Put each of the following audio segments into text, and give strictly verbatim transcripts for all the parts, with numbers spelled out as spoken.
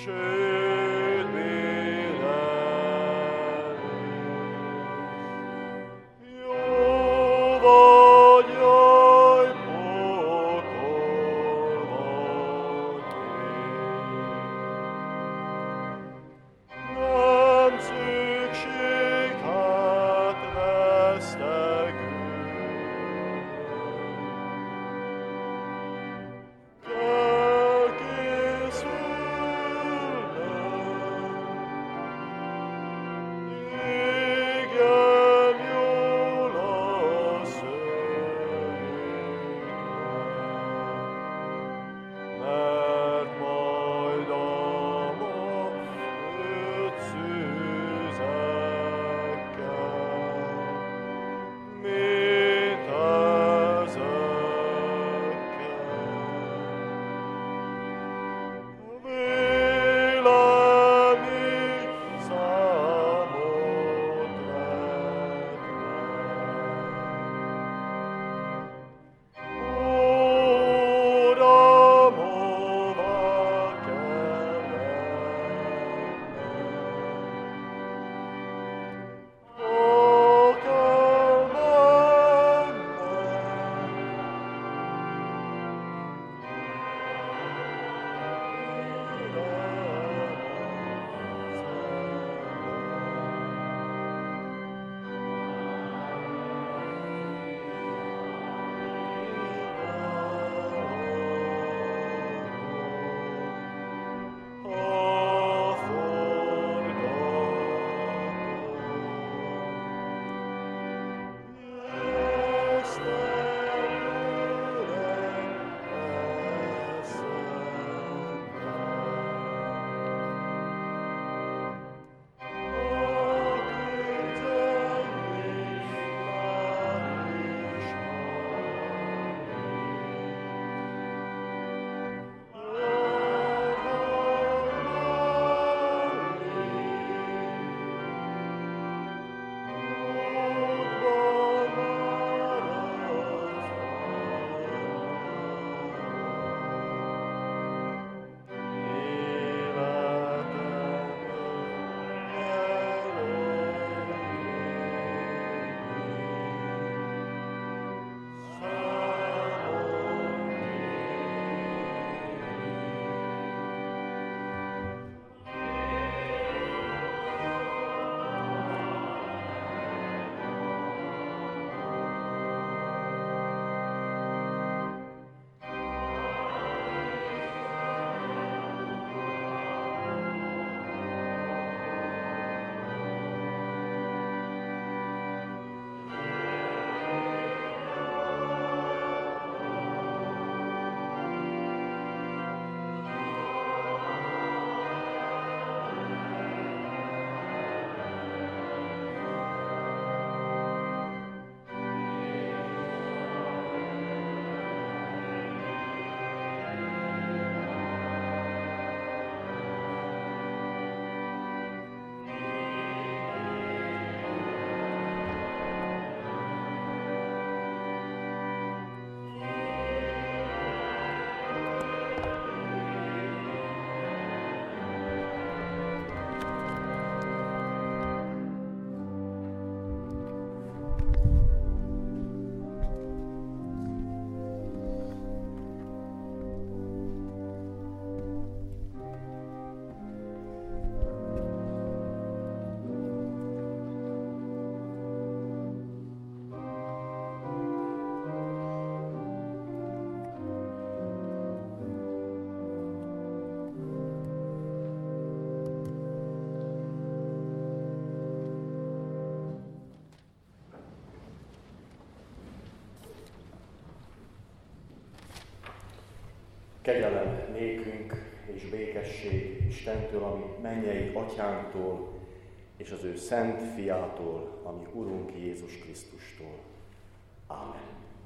Kegyelem nékünk és békesség Istentől, ami mennyei Atyánktól, és az ő szent fiától, ami Urunk Jézus Krisztustól. Ámen.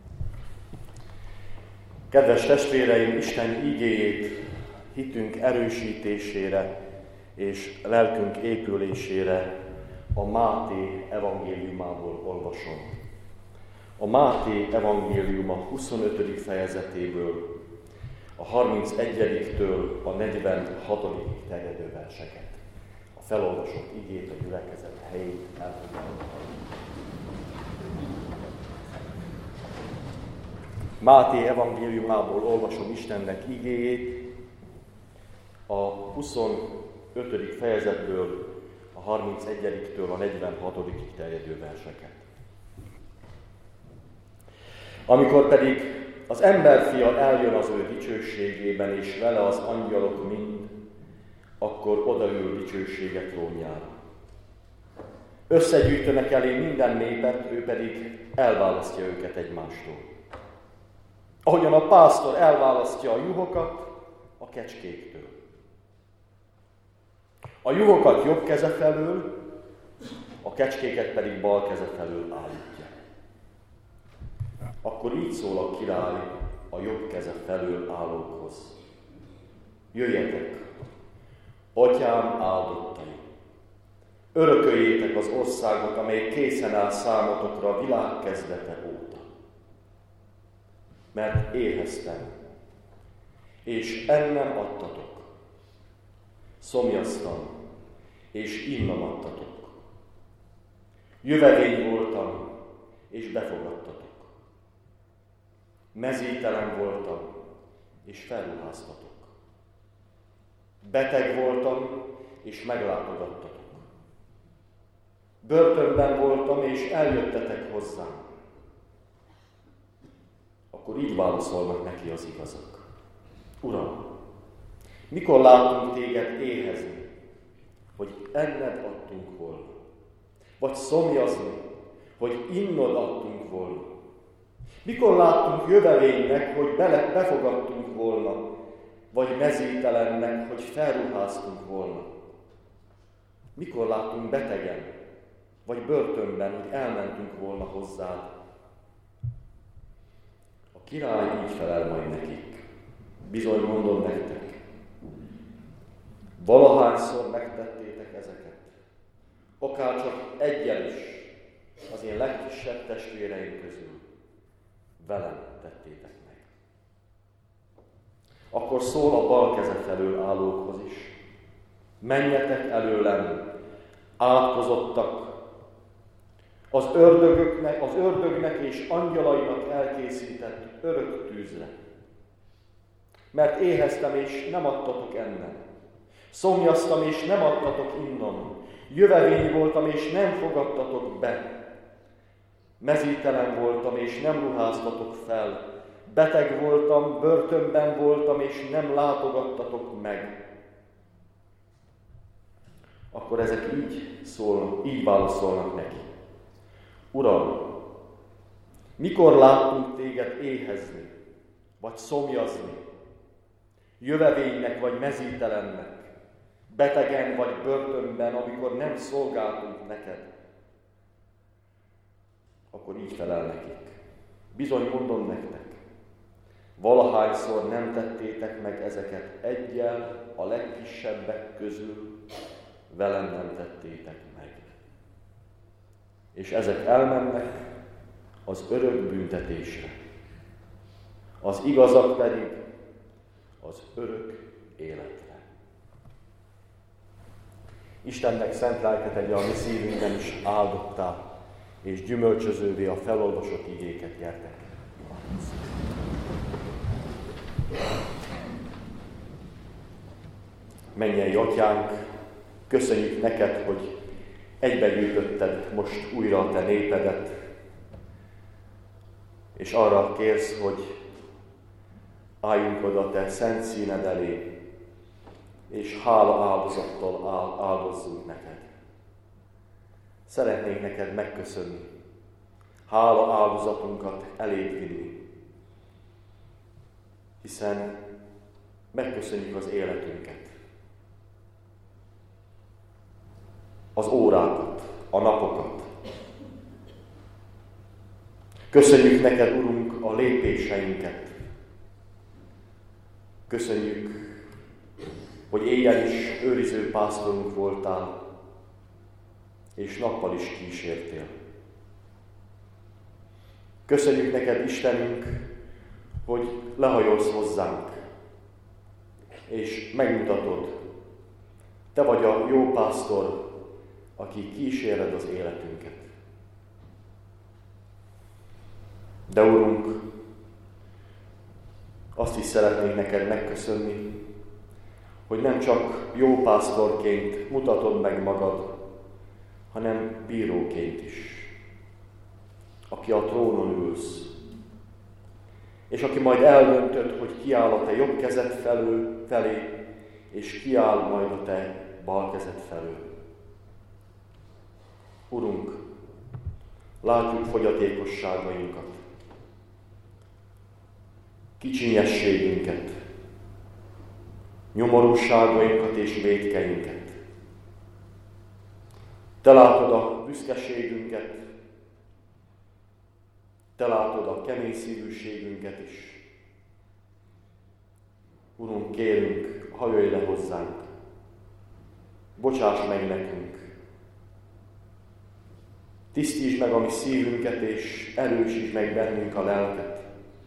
Kedves testvéreim, Isten ígéjét hitünk erősítésére és lelkünk épülésére a Máté evangéliumából olvasom. A Máté evangéliuma huszonötödik fejezetéből, a harmincegyediktől a negyvenhatodikig terjedő verseket. A felolvasott igét a gyülekezet helyét elfogadva. Máté evangéliumából olvasom Istennek igéjét, a huszonötödik fejezetből a harmincegyediktől a negyvenhatodikig terjedő verseket. Amikor pedig az emberfia eljön az ő dicsőségében, és vele az angyalok mind, akkor odaül dicsősége trónjára. Összegyűjtönek elé minden népet, ő pedig elválasztja őket egymástól. Ahogyan a pásztor elválasztja a juhokat a kecskéktől. A juhokat jobb keze felől, a kecskéket pedig bal keze felől állítja. Akkor így szól a király a jobb keze felől állókhoz. Jöjjetek, atyám áldottai! Örököljétek az országot, amely készen áll számotokra a világ kezdete óta. Mert éheztem, és ennem adtatok. Szomjaztam, és innom adtatok. Jövevény voltam, és befogadtatok. Mezítelen voltam, és felruháztatok. Beteg voltam, és meglátogattatok. Börtönben voltam, és eljöttetek hozzám. Akkor így válaszolnak neki az igazak. Uram, mikor láttunk téged éhezni, hogy enned adtunk volna? Vagy szomjazni, hogy innod adtunk volna? Mikor láttunk jövevénynek, hogy bele, befogadtunk volna, vagy mezítelennek, hogy felruháztunk volna? Mikor láttunk betegen, vagy börtönben, hogy elmentünk volna hozzád? A király így felel majd nekik. Bizony mondom nektek, valahányszor megtettétek ezeket, akárcsak egyen is az én legkisebb testvéreim közül, velem tettétek meg. Akkor szól a bal keze felől állókhoz is. Menjetek előlem, átkozottak, az ördögöknek, az ördögnek és angyalainak elkészített örök tűzre. Mert éheztem, és nem adtatok ennem. Szomjaztam, és nem adtatok innom. Jövevény voltam, és nem fogadtatok be. Mezítelen voltam, és nem ruháztatok fel. Beteg voltam, börtönben voltam, és nem látogattatok meg. Akkor ezek így szólnak, így válaszolnak neki. Uram, mikor láttunk téged éhezni, vagy szomjazni, jövevénynek vagy mezítelennek, betegen vagy börtönben, amikor nem szolgáltunk neked? Akkor így felel nekik. Bizony mondom nektek, valahányszor nem tettétek meg ezeket eggyel a legkisebbek közül, velem nem tettétek meg. És ezek elmennek az örök büntetésre, az igazak pedig az örök életre. Istennek szent lelke tegye a mi szívünkben is áldottá, és gyümölcsözővé a felolvasott igéket, gyertek. Mennyei Atyánk, köszönjük neked, hogy egybegyűjtötted most újra a te népedet, és arra kérsz, hogy álljunk oda a te szent színed elé, és hála áldozattal áldozzunk neked. Szeretnénk neked megköszönni, hála áldozatunkat eléd vinni, hiszen megköszönjük az életünket, az órákat, a napokat. Köszönjük neked, Urunk, a lépéseinket. Köszönjük, hogy éjjel is őriző pásztorunk voltál, és nappal is kísértél. Köszönjük neked, Istenünk, hogy lehajolsz hozzánk, és megmutatod, te vagy a jó pásztor, aki kíséred az életünket. De Urunk, azt is szeretnék neked megköszönni, hogy nem csak jó pásztorként mutatod meg magad, hanem bíróként is, aki a trónon ülsz, és aki majd eldöntöd, hogy kiáll a te jobb kezed felől, felé, és kiáll majd a te bal kezed felől. Urunk, látjuk fogyatékosságainkat, kicsinyességünket, nyomorúságainkat és vétkeinket. Te látod a büszkeségünket, te látod a kemény szívűségünket is. Urunk, kérünk, hajolj le hozzánk, bocsáss meg nekünk, tisztítsd meg a mi szívünket, és erősítsd meg bennünk a lelket,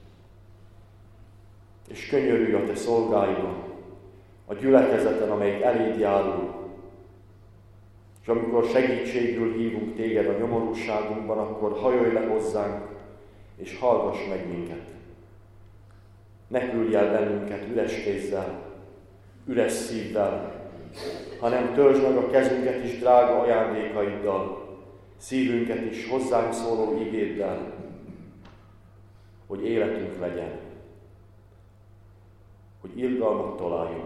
és könyörülj a te szolgáidon, a gyülekezeten, amelyik eléd járul, és amikor segítségül hívunk téged a nyomorúságunkban, akkor hajolj le hozzánk, és hallgass meg minket. Ne küldj el bennünket üres kézzel, üres szívvel, hanem töltsd meg a kezünket is drága ajándékaiddal, szívünket is hozzánk szóló igéddel, hogy életünk legyen, hogy irgalmat találjunk,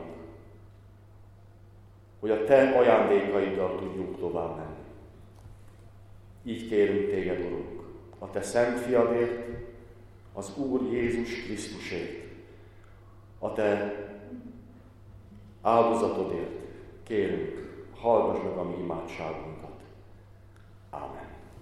hogy a te ajándékaiddal tudjunk tovább menni. Így kérünk téged, Urunk, a te szent fiadért, az Úr Jézus Krisztusért, a te áldozatodért kérünk, hallgass meg a mi imádságunkat. Ámen.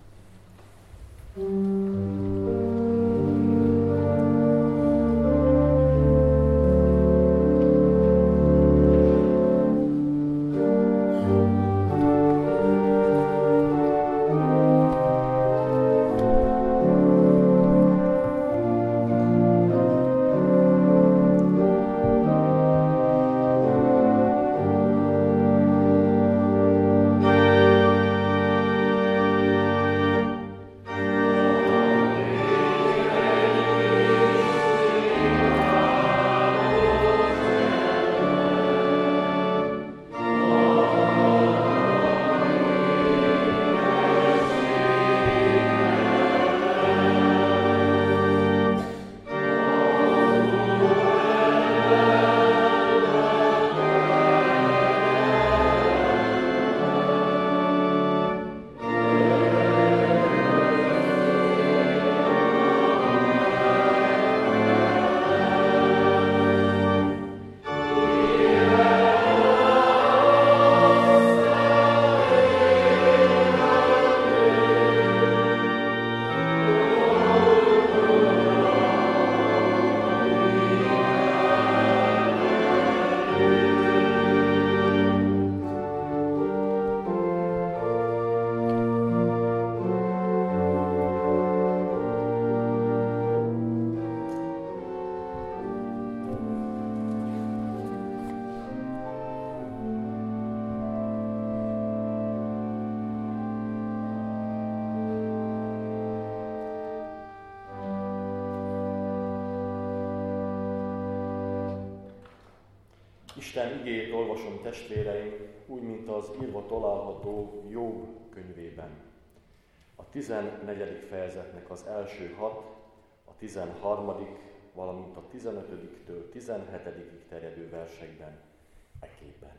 Isten igéjét olvasom, testvéreim, úgy, mint az írva található Jobb könyvében. A tizennegyedik fejezetnek az első hat, a tizenharmadik, valamint a tizenötödiktől tizenhetedikig terjedő versekben ekképpen.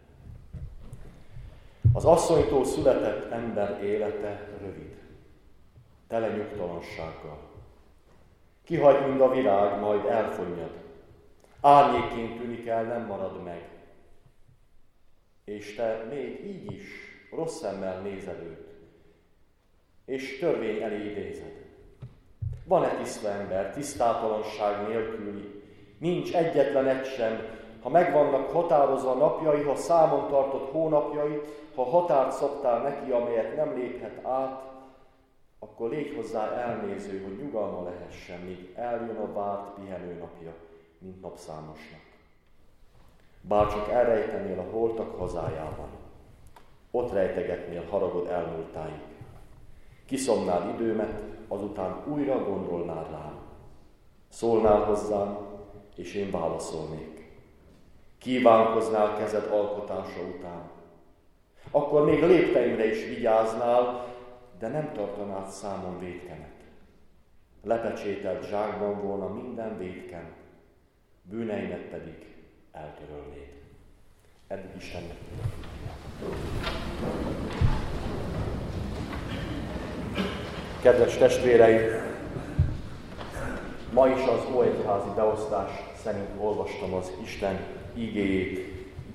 Az asszonytól született ember élete rövid, tele nyugtalansággal. Kihagy, mint a virág, majd elfonnyad. Árnyékként tűnik el, nem marad meg. És te még így is rossz szemmel nézed őt, és törvény elé idézed. Van-e tiszta ember, tisztátalanság nélküli? Nincs egyetlen egy sem. Ha megvannak határozva napjai, ha számon tartott hónapjai, ha határt szabtál neki, amelyet nem léphet át, akkor légy hozzá elnéző, hogy nyugalma lehessen, míg eljön a várt pihenő napja, mint napszámosnak. bárcsak elrejtenél a holtak hazájában, ott rejtegetnél haragod elmúltáig. Kiszomnál időmet, azután újra gondolnál rám. Szólnál hozzám, és én válaszolnék. Kívánkoznál kezed alkotása után. Akkor még lépteimre is vigyáznál, de nem tartanád számon vétkemet. Lepecsételt zsákban volna minden vétkem, bűneimet pedig eltörölnéd. Eddig Istennek. Kedves testvéreim, ma is az óegyházi beosztás szerint olvastam az Isten igéjét.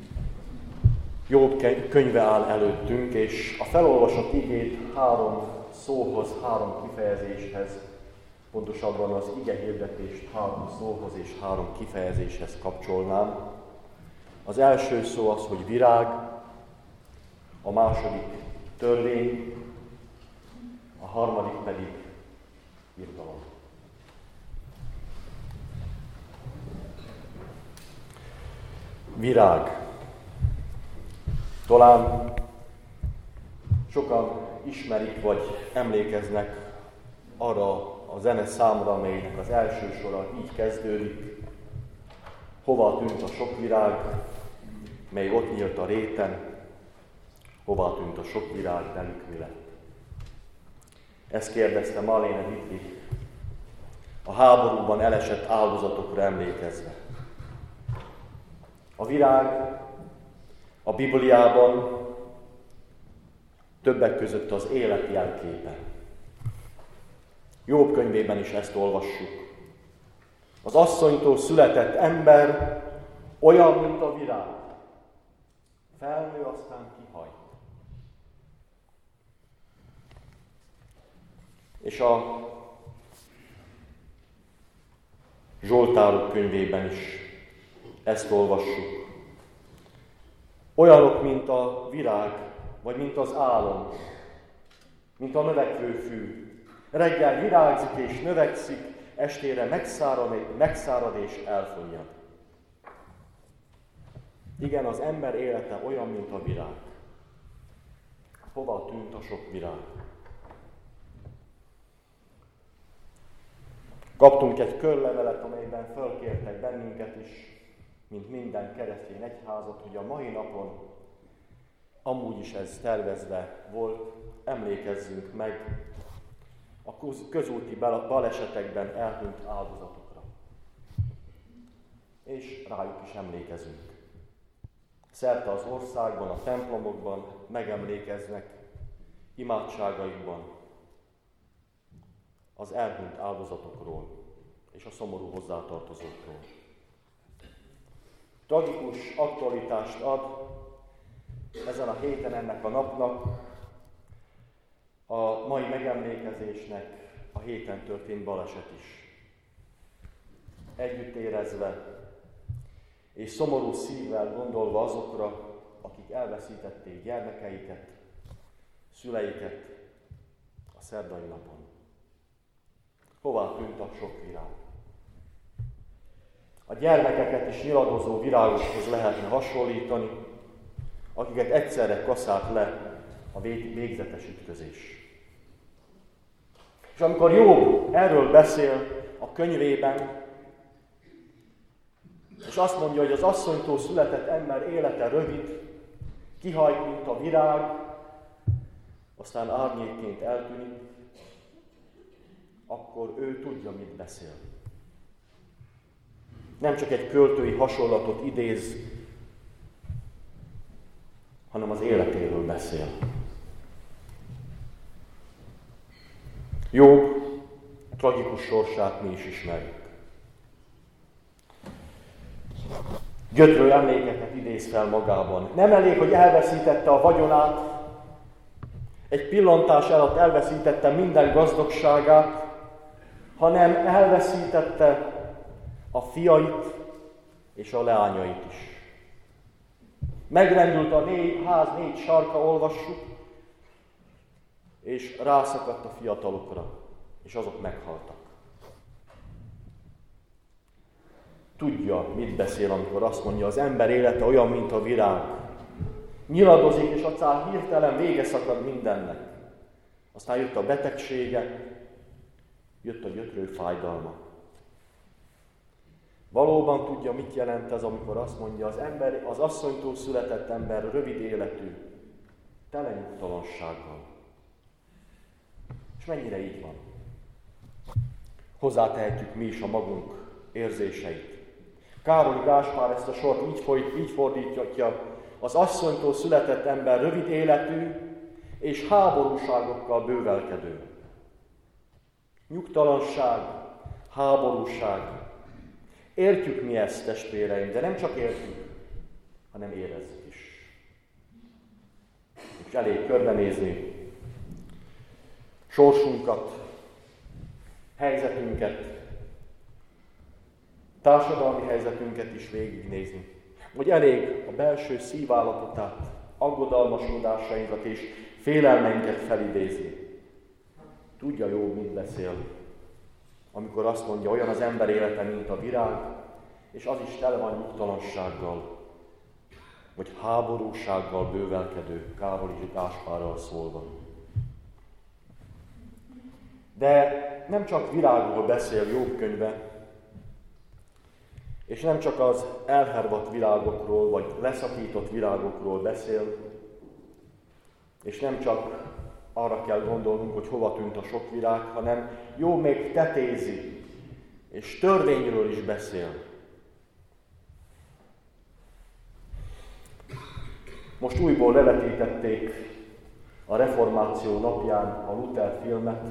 Jobb könyve áll előttünk, és a felolvasott igét három szóhoz, három kifejezéshez, pontosabban az igehirdetést három szóhoz és három kifejezéshez kapcsolnám. Az első szó az, hogy virág, a második törvény, a harmadik pedig irgalom. Virág. Talán sokan ismerik vagy emlékeznek arra a zene számra, amelynek az első sora így kezdődik. Hova tűnt a sok virág, mely ott nyílt a réten, hova tűnt a sok virág, velük mi lett? Ezt kérdezte Marlene Dietrich a háborúban elesett áldozatokra emlékezve. A virág a Bibliában többek között az élet jelképe. Jobb könyvében is ezt olvassuk. Az asszonytól született ember olyan, mint a virág. Felnő, aztán kihajt. És a Zsoltárok könyvében is ezt olvassuk. Olyanok, mint a virág, vagy mint az álom, mint a növekvő fű. Reggel virágzik és növekszik, estére megszárad, megszárad és elfogyad. Igen, az ember élete olyan, mint a virág. Hova tűnt a sok virág? Kaptunk egy körlevelet, amelyben fölkértek bennünket is, mint minden keresztény egyházat, hogy a mai napon, amúgy is ez tervezve volt, emlékezzünk meg a közúti balesetekben eltűnt áldozatokra. És rájuk is emlékezünk. Szerte az országban, a templomokban megemlékeznek imádságaikban az elhunyt áldozatokról és a szomorú hozzátartozókról. Tragikus aktualitást ad ezen a héten ennek a napnak, a mai megemlékezésnek a héten történt baleset is. Együtt érezve és szomorú szívvel gondolva azokra, akik elveszítették gyermekeiket, szüleiket a szerdai napon. Hová tűnt a sok virág? A gyermekeket is nyiladozó virágokhoz lehetne hasonlítani, akiket egyszerre kaszált le a végzetes ütközés. És amikor Jobb erről beszél a könyvében, és azt mondja, hogy az asszonytól született ember élete rövid, kihajt, mint a virág, aztán árnyékként eltűnik, akkor ő tudja, mit beszél. Nem csak egy költői hasonlatot idéz, hanem az életéről beszél. Jobb tragikus sorsát mi is ismerjük. Gyötrő emlékeket idéz fel magában. Nem elég, hogy elveszítette a vagyonát, egy pillantás alatt elveszítette minden gazdagságát, hanem elveszítette a fiait és a leányait is. Megrendült a négy, ház négy sarka, olvassuk, és rászakadt a fiatalokra, és azok meghaltak. tudja, mit beszél, amikor azt mondja, az ember élete olyan, mint a virág. Nyiladozik, és aztán hirtelen vége szakad mindennek. Aztán jött a betegsége, jött a gyötrő fájdalma. Valóban tudja, mit jelent ez, amikor azt mondja, az ember, az asszonytól született ember rövid életű, tele nyugtalansággal. És mennyire így van? Hozzátehetjük mi is a magunk érzéseit. Károly Gáspár ezt a sort így, folyt, így fordítja, az asszonytól született ember rövid életű és háborúságokkal bővelkedő. Nyugtalanság, háborúság. Értjük mi ezt, testvéreim, de nem csak értjük, hanem érezzük is. És elég körbenézni sorsunkat, helyzetünket, társadalmi helyzetünket is végignézni. Vagy elég a belső szívállapotát, aggodalmasodásainkat és félelmeinket felidézni. Tudja jó, mit beszél, amikor azt mondja, olyan az ember élete, mint a virág, és az is tele van nyugtalansággal, vagy háborúsággal bővelkedő, Károly Gáspárral szólva. De nem csak virágról beszél Jobb könyve, és nem csak az elhervadt virágokról, vagy leszakított virágokról beszél, és nem csak arra kell gondolnunk, hogy hova tűnt a sok virág, hanem jó még tetézi, és törvényről is beszél. Most újból levetítették a Reformáció napján a Luther filmet.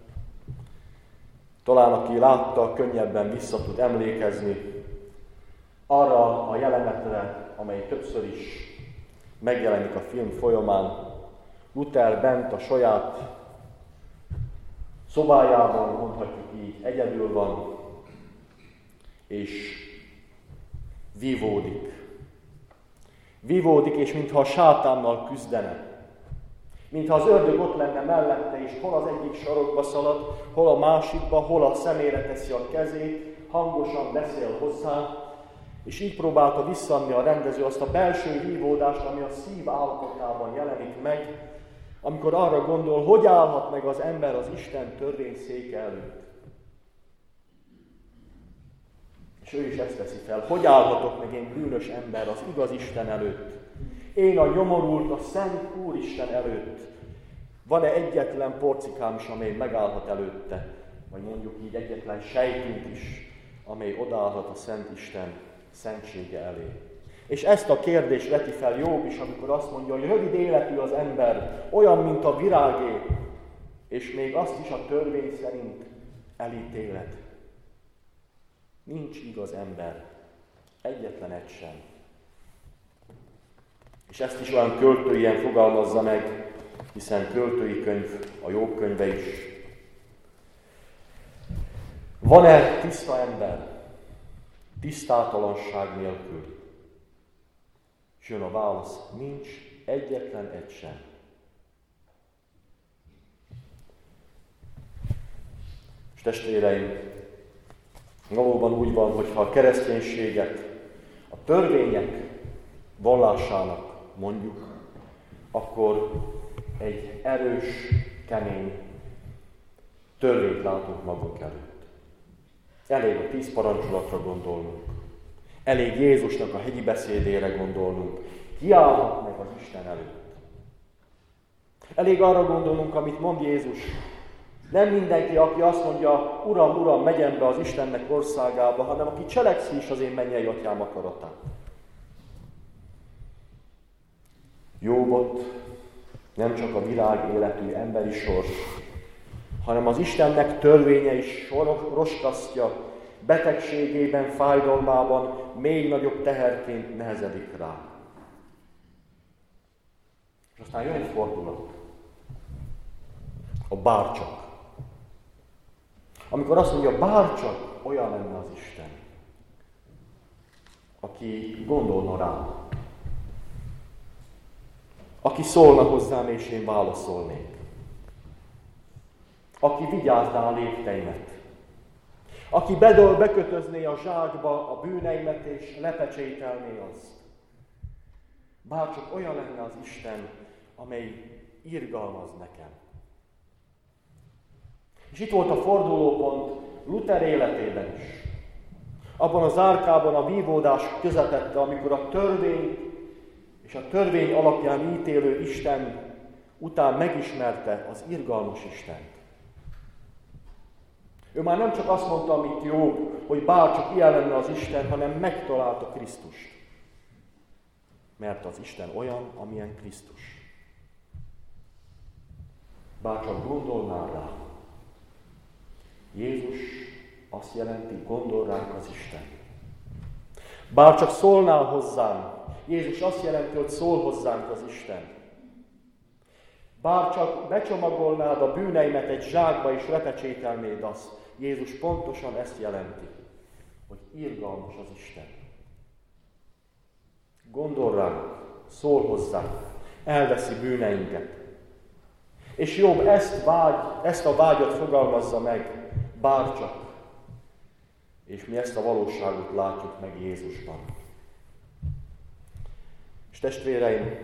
Talán aki látta, könnyebben vissza tud emlékezni arra a jelenetre, amely többször is megjelenik a film folyamán. Luther bent a saját szobájában, mondhatjuk így, egyedül van, és vívódik. Vívódik, és mintha a sátánnal küzdene. Mintha az ördög ott lenne mellette, és hol az egyik sarokba szalad, hol a másikba, hol a szemére teszi a kezét, hangosan beszél hozzá, és így próbálta visszaadni a rendező azt a belső vívódást, ami a szív állapotában jelenik meg, amikor arra gondol, hogy állhat meg az ember az Isten törvényszéke előtt. És ő is ezt teszi fel. Hogy állhatok meg én bűnös ember az igaz Isten előtt? Én a nyomorult, a Szent Úristen előtt. Van-e egyetlen porcikám is, amely megállhat előtte? Vagy mondjuk így egyetlen sejtünk is, amely odaállhat a Szent Isten szentsége elé. És ezt a kérdést veti fel Jobb is, amikor azt mondja, hogy rövid életű az ember, olyan, mint a virágé, és még azt is a törvény szerint elítéled. Nincs igaz ember, egyetlen egy sem. És ezt is olyan költőien fogalmazza meg, hiszen költői könyv, a Jobb könyve is. Van-e tiszta ember, tisztátalanság nélkül? És jön a válasz, nincs egyetlen egy sem. És testvéreim, valóban úgy van, hogyha a kereszténységet a törvények vallásának mondjuk, akkor egy erős, kemény törvényt látunk magunk előtt. Elég a tíz parancsolatra gondolnunk. Elég Jézusnak a hegyi beszédére gondolnunk. Kiállhat meg az Isten előtt. Elég arra gondolnunk, amit mond Jézus. Nem mindenki, aki azt mondja, Uram, Uram, megyen be az Istennek országába, hanem aki cselekszi is az én mennyei atyám akaratát. Jobbot nem csak a világ életű emberi sors, hanem az Istennek törvénye is roskasztja, betegségében, fájdalmában még nagyobb teherként nehezedik rá. És aztán jön egy fordulat. A bárcsak. Amikor azt mondja, bárcsak olyan lenne az Isten, aki gondolna rám, aki szólna hozzám, és én válaszolnék, aki vigyázná a lépteimet, aki bedol, bekötözné a zsákba a bűneimet és lepecsételné azt. Bárcsak olyan lenne az Isten, amely irgalmaz nekem. És itt volt a fordulópont Luther életében is. Abban az árkában a vívódás közepette, amikor a törvény és a törvény alapján ítélő Isten után megismerte az irgalmas Istent. Ő már nem csak azt mondta, amit Jobb, hogy bárcsak ilyen lenne az Isten, hanem megtalálta Krisztust. Mert az Isten olyan, amilyen Krisztus. Bárcsak gondolnál rá. Jézus azt jelenti, gondol ránk az Isten. Bárcsak szólnál hozzám, Jézus azt jelenti, hogy szól hozzánk az Isten. Bárcsak becsomagolnád a bűneimet egy zsákba és lepecsételnéd azt, Jézus pontosan ezt jelenti, hogy irgalmas az Isten. Gondol ránk, szól hozzánk, elveszi bűneinket. És Jobb ezt, vágy, ezt a vágyat fogalmazza meg, bárcsak. És mi ezt a valóságot látjuk meg Jézusban. És testvéreim,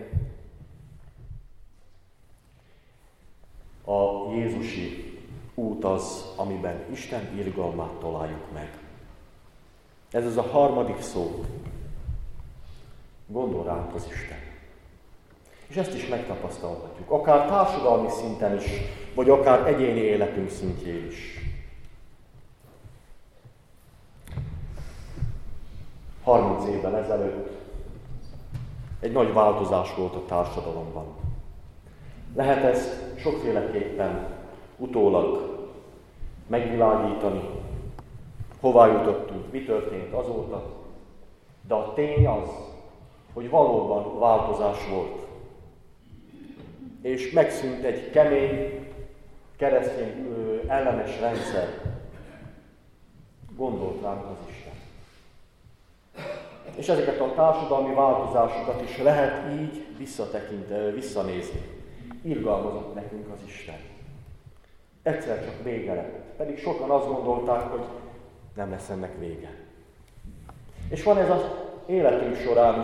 a jézusi út az, amiben Isten irgalmát találjuk meg. Ez az a harmadik szó. Gondol ránk az Isten. És ezt is megtapasztalhatjuk, akár társadalmi szinten is, vagy akár egyéni életünk szintjén is. harminc évvel ezelőtt egy nagy változás volt a társadalomban. Lehet ezt sokféleképpen utólag megvilágítani, hová jutottunk, mi történt azóta, de a tény az, hogy valóban változás volt. És megszűnt egy kemény, keresztény ellenes rendszer. Gondolt ránk az Isten. És ezeket a társadalmi változásokat is lehet így visszatekinteni, visszanézni. Irgalmazott nekünk az Isten. Egyszer csak vége lett. Pedig sokan azt gondolták, hogy nem lesz ennek vége. És van ez az életünk során is,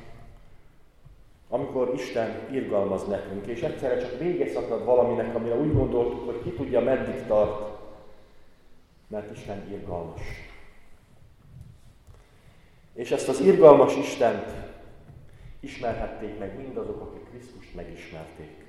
amikor Isten irgalmaz nekünk, és egyszerre csak vége szakad valaminek, amire úgy gondoltuk, hogy ki tudja, meddig tart, mert Isten irgalmas. És ezt az irgalmas Istent ismerhették meg mindazok, akik Krisztust megismerték.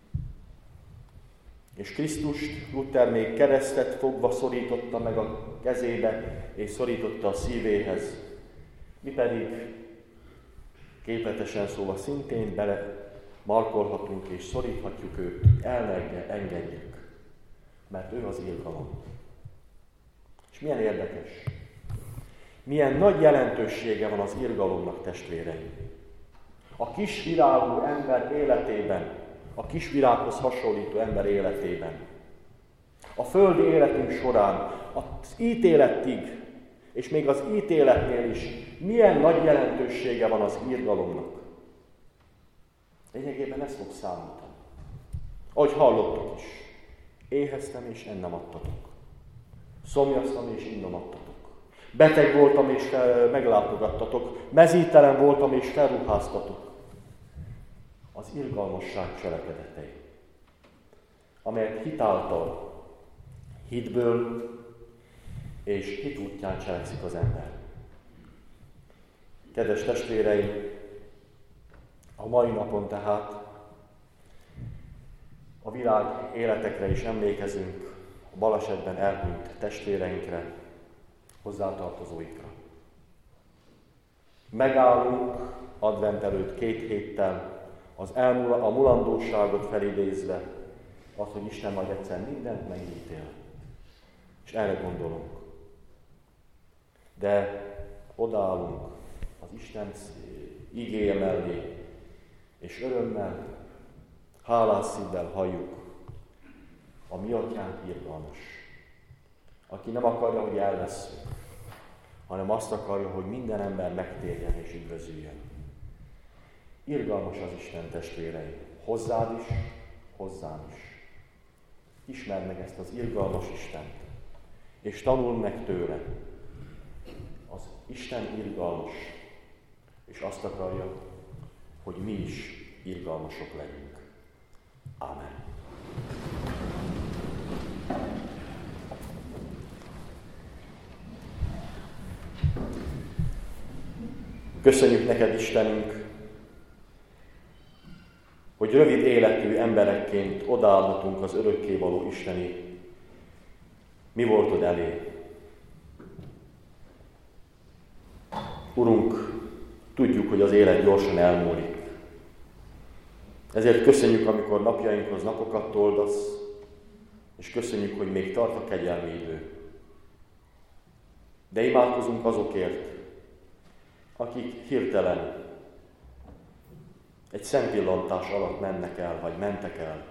És Krisztust Luther még keresztet fogva szorította meg a kezébe, és szorította a szívéhez. Mi pedig képletesen szóval szintén bele markolhatunk és szoríthatjuk őt, el ne engedjük, mert ő az irgalom. És milyen érdekes, milyen nagy jelentősége van az irgalomnak, testvéreim. A kis virágú ember életében, a kis virághoz hasonlító ember életében, a földi életünk során, az ítéletig, és még az ítéletnél is milyen nagy jelentősége van az irgalomnak. Lényegében ez fog számítani. Ahogy hallottuk is, éheztem és ennem adtatok. Szomjaztam és innom adtatok. Beteg voltam és meglátogattatok. Mezítelen voltam és felruháztatok. Az irgalmasság cselekedetei, amelyet hitáltal, hitből és hit útján cselekszik az ember. Kedves testvéreim, a mai napon tehát a világ életekre is emlékezünk, a balesetben elhunyt testvéreinkre, hozzátartozóikra. Megállunk advent előtt két héttel, az elmul, a mulandóságot felidézve, az, hogy Isten majd egyszer mindent megítél. És erre gondolunk. De odaállunk az Isten igéje mellé, és örömmel, hálás szívvel halljuk, a mi atyánk irgalmas, aki nem akarja, hogy elveszünk, hanem azt akarja, hogy minden ember megtérjen és üdvözüljön. Irgalmas az Isten, testvéreim, hozzád is, hozzám is. Ismerd meg ezt az irgalmas Istent, és tanul meg tőle. Az Isten irgalmas, és azt akarja, hogy mi is irgalmasok legyünk. Ámen. Köszönjük neked, Istenünk, hogy rövid életű emberekként odaállhatunk az örökkévaló Isteni mi voltod elé. Urunk, tudjuk, hogy az élet gyorsan elmúlik. Ezért köszönjük, amikor napjainkhoz napokat toldasz, és köszönjük, hogy még tart a kegyelmi idő. De imádkozunk azokért, akik hirtelen egy szempillantás alatt mennek el, vagy mentek el.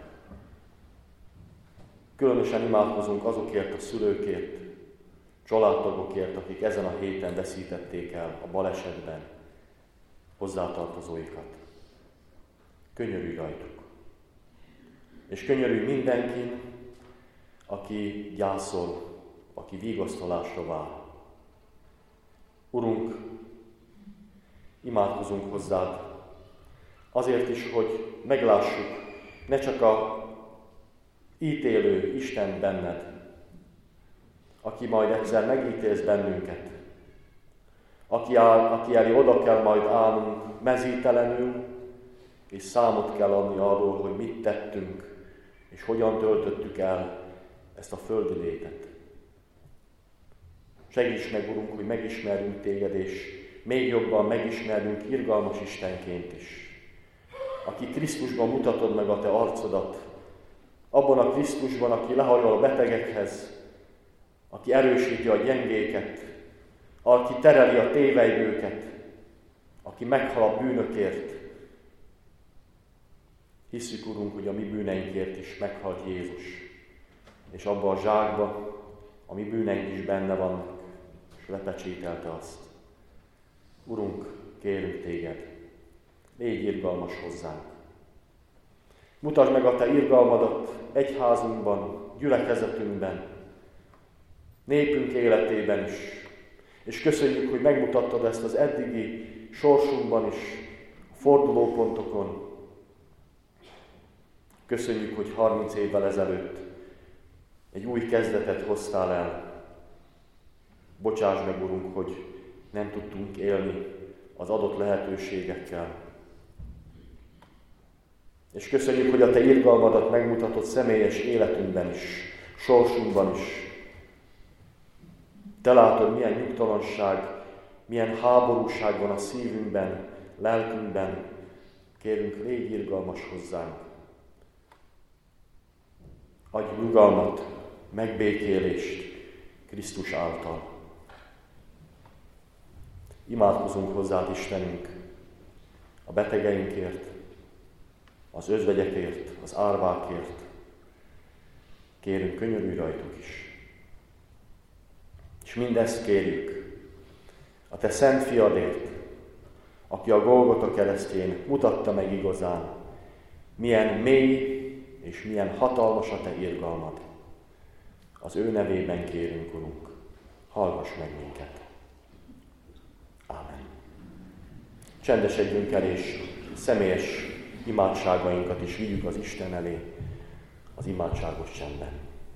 Különösen imádkozunk azokért a szülőkért, családtagokért, akik ezen a héten veszítették el a balesetben hozzátartozóikat. Könyörülj rajtuk. És könyörülj mindenkin, aki gyászol, aki vigasztalásra vár. Urunk, imádkozunk hozzád, azért is, hogy meglássuk ne csak a ítélő Isten benned, aki majd egyszer megítélsz bennünket, aki, áll, aki elé oda kell majd állnunk mezítelenül, és számot kell adni arról, hogy mit tettünk, és hogyan töltöttük el ezt a földi létet. Segíts meg, Urunk, hogy megismerjünk téged, és még jobban megismerjünk irgalmas Istenként is, aki Krisztusban mutatod meg a te arcodat, abban a Krisztusban, aki lehajol a betegekhez, aki erősíti a gyengéket, aki tereli a tévejgőket, aki meghal a bűnökért. Hisszük, Urunk, hogy a mi bűneinkért is meghalt Jézus, és abba a zsákba a mi bűneink is benne vannak, és lepecsételte azt. Urunk, kérünk téged, légy irgalmas hozzánk. Mutasd meg a te irgalmadat egyházunkban, gyülekezetünkben, népünk életében is, és köszönjük, hogy megmutattad ezt az eddigi sorsunkban is, a fordulópontokon. Köszönjük, hogy harminc évvel ezelőtt egy új kezdetet hoztál el. Bocsáss meg, Urunk, hogy nem tudtunk élni az adott lehetőségekkel. És köszönjük, hogy a te irgalmadat megmutatod személyes életünkben is, sorsunkban is. Te látod, milyen nyugtalanság, milyen háborúság van a szívünkben, lelkünkben. Kérünk, légy irgalmas hozzánk. Adj nyugalmat, megbékélést Krisztus által. Imádkozunk hozzád, Istenünk, a betegeinkért, az özvegyekért, az árvákért. Kérünk, könyörülj rajtuk is. És mindezt kérjük a te szent fiadért, aki a Golgota keresztjén mutatta meg igazán, milyen mély és milyen hatalmas a te irgalmad. Az ő nevében kérünk, Urunk, hallgass meg minket. Ámen. Csendesedjünk el, és személyes imádságainkat is vigyük az Isten elé, az imádságos csendben.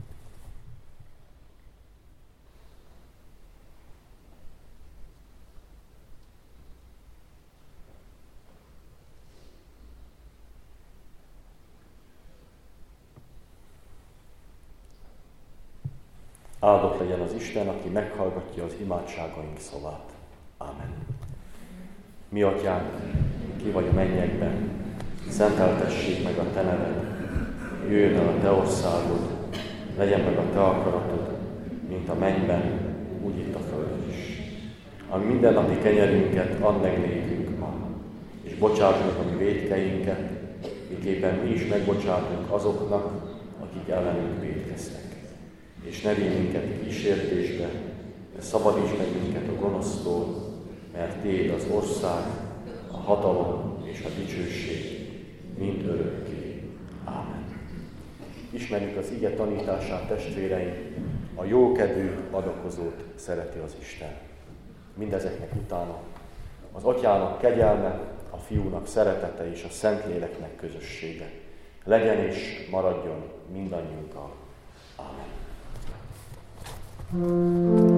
Áldott legyen az Isten, aki meghallgatja az imádságaink szavát. Ámen. Mi atyánk, ki vagy a mennyekben, szenteltessék meg a te neved, jöjjön el a te országod, legyen meg a te akaratod, mint a mennyben, úgy itt a földön is. A mindennapi kenyerünket add meg nékünk ma, és bocsáss meg a mi vétkeinket, miképpen mi is megbocsátunk azoknak, akik ellenünk vétkeztek. És ne vigy minket kísértésbe, de szabadíts meg minket a gonosztól, mert tiéd az ország, a hatalom és a dicsőség mind örökké. Ámen. Ismerjük az ige tanítását, testvéreim, a jókedvű adakozót szereti az Isten. Mindezeknek utána az Atyának kegyelme, a Fiúnak szeretete és a Szentléleknek közössége legyen és maradjon mindannyiunkkal. Ámen.